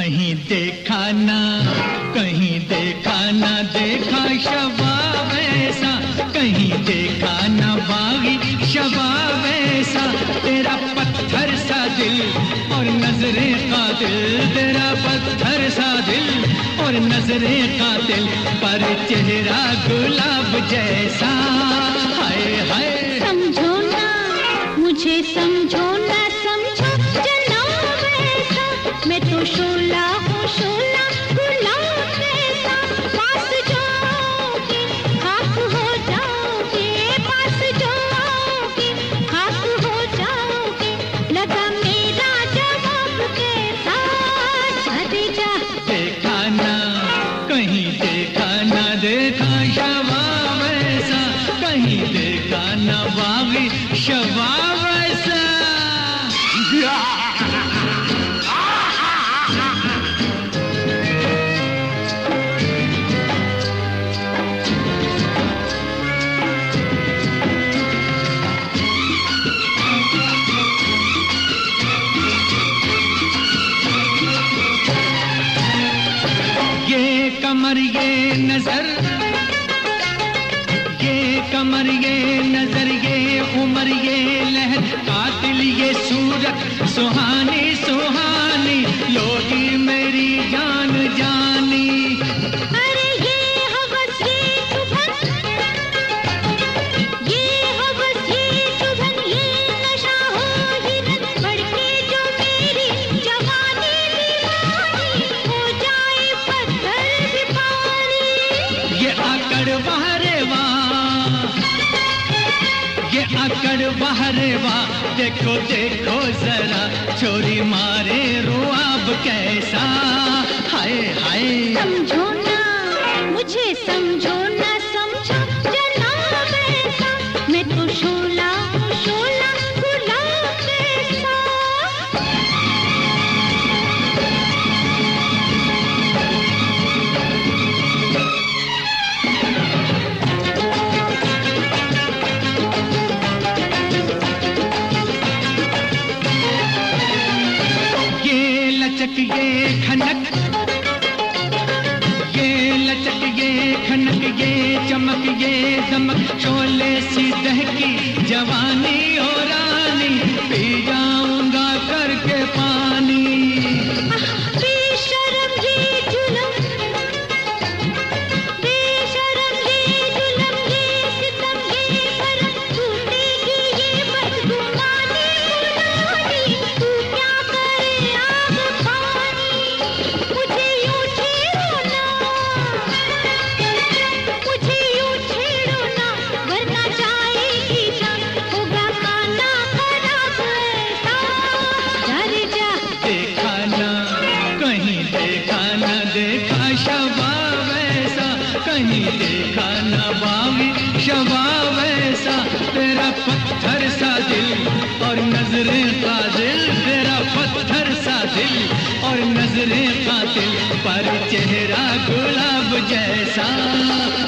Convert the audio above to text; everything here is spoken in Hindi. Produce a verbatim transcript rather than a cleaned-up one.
कहीं देखा ना, कहीं देखा ना देखा शबाब ऐसा, कहीं देखा ना बागी शबाब ऐसा। तेरा पत्थर सा दिल और नजरे कातिल, तेरा पत्थर सा दिल और नजरे कातिल, पर चेहरा गुलाब जैसा। हाय हाय समझो ना मुझे, समझो ना समझो जनाब ऐसा, मैं तो शोला हूँ शोला गुलाब जैसा। पास जाओगे खाक हो जाओगे, पास जाओगे खाक हो जाओगे, लगा मेरा जवाब कैसा। जा जा देखा ना, कहीं देखा ना देखा शबाब ऐसा, कहीं देखा ना बागी शबाब ऐसा। ये कमर ये नजर, ये कमर ये नजर, ये उमर ये लहर, कातिल ये सूरत सुहानी सुहानी, लोगी मेरी जान जानी। अरे ये हवस ये चुभन, ये हवस ये चुभन, ये नशा हो हिरन, बढ़के जो मेरी जवानी दीवानी, हो जाए पत्थर भी पानी। ये आकड़ बहरे वाह, ये आकड़ बहरे वाह, देखो देखो जरा छोरी मारे रुआब कैसा। हाय हाय समझो ना मुझे, समझो ना समझो जनाब ऐसा, मैं तो शोला हूँ शोला गुलाब ऐसा। ये लचक ये खनक, ये लचक ये खनक, ये चमक ये दमक, शोले सी दहकी जवानी हो रानी, पी जाऊंगा करके पानी। बेशरम ये जुलम, बेशरम ये जुलम, ये सितम ये भरम, टूटेगी ये बदगुमानी गुलामी, तू क्या करे आग पानी। मुझे यूं छेड़ो ना, मुझे यूं छेड़ो ना, वरना जाएगी जान, होगा खाना खराब ऐसा। जा रे जा देखा ना, कहीं देखा ना देखा शबाब ऐसा, कहीं देखा ना बागी शबाब ऐसा। तेरा पत्थर सा दिल और नजरे का दिल, तेरा पत्थर सा दिल और नजरे का दिल, पर चेहरा गुलाब जैसा।